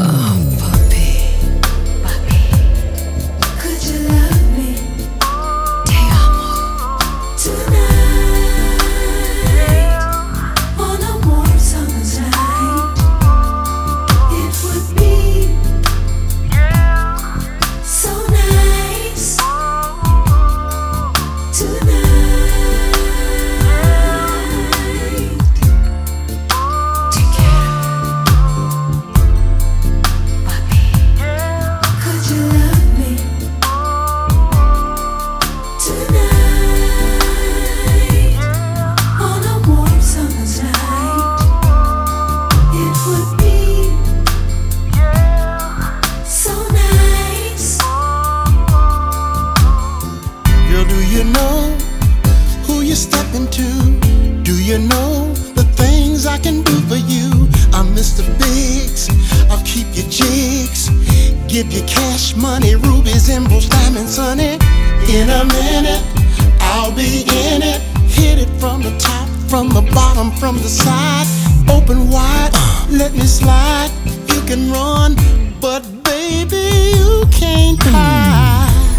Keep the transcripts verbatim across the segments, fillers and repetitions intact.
you know who you're stepping to? Do you know the things I can do for you? I'm Mister Biggs, I'll keep your jigs, give you cash money, rubies, emeralds, diamonds, honey. In a minute, I'll be in it. Hit it from the top, from the bottom, from the side. Open wide, let me slide. You can run, but baby, you can't hide.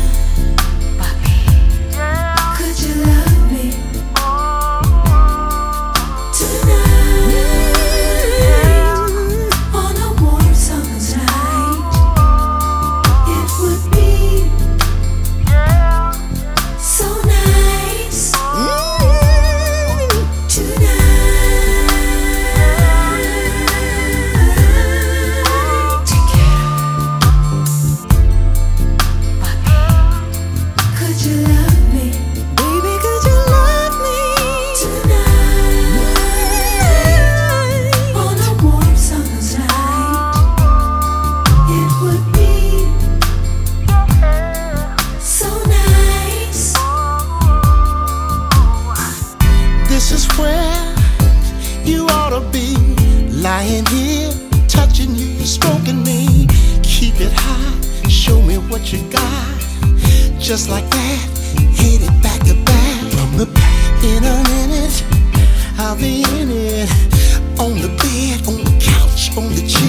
This is where you ought to be, lying here, touching you, stroking me. Keep it high, show me what you got. Just like that, hit it back to back. From the back, in a minute, I'll be in it. On the bed, on the couch, on the chair.